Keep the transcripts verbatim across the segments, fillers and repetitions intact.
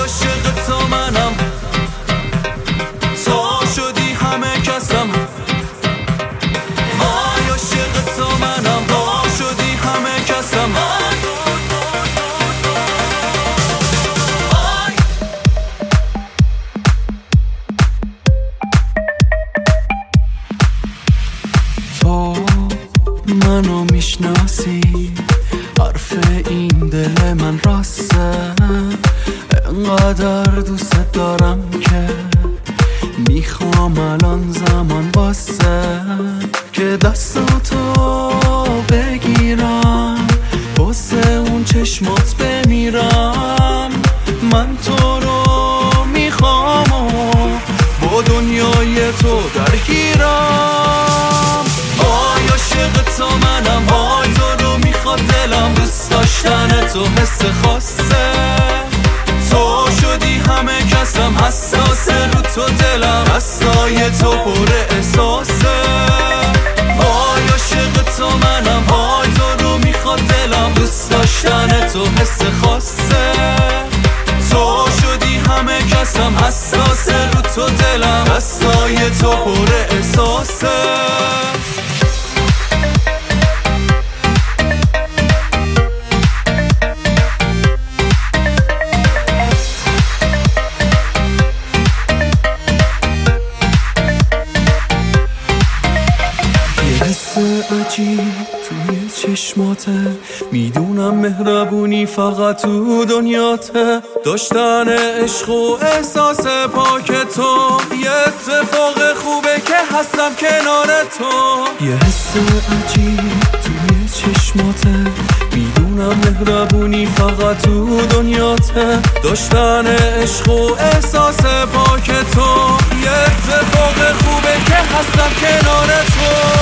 عاشق تو منم، تو شدی همه کسم. وای عاشق تو منم، تو شدی همه کسم. تو منو میشناسی، حرف این دل من راسته. انقدر دوست دارم که میخوام الان زمان واسه که دستاتو بگیرم، واسه اون چشمات بمیرم. من تو رو میخوام و با دنیای تو درگیرم. وای عاشق تو منم، وای تو رو میخواد دلم. دوست داشتن تو حس خاصه، تو شدی همه کسم. حساسه رو تو دلم، دستای تو پر احساسه. وای عاشق تو منم، وای تو رو میخواد دلم. دوست داشتن تو حس خاصه، تو شدی همه کسم. حساسه رو تو دلم، دستای تو پر احساسه. عجیب توی چشماته، میدونم مهربونی فقط تو دنیاته. داشتن عشق و احساس پاک تو، یه اتفاق خوبه که هستم کنار تو. یه حس عجیب توی چشماته، میدونم مهربونی فقط تو دنیاته. داشتن عشق و احساس پاک تو، یه اتفاق خوبه که هستم کنار تو.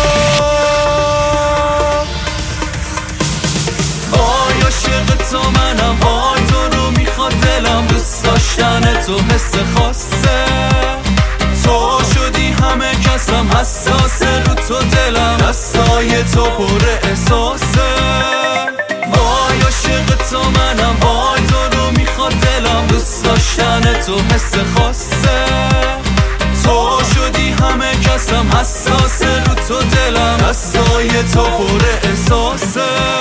وای عاشق تو منم، وای تو رو میخواد دلم. دوست داشتن تو حس خاصه، تو شدی همه کسم. حساسه رو تو دلم، دستای تو پر احساسه. وای عاشق تو منم، وای تو رو میخواد دلم. دوست داشتن تو حس خاصه، تو شدی همه کسم. حساسه رو تو دلم، دستای تو پر احساسه.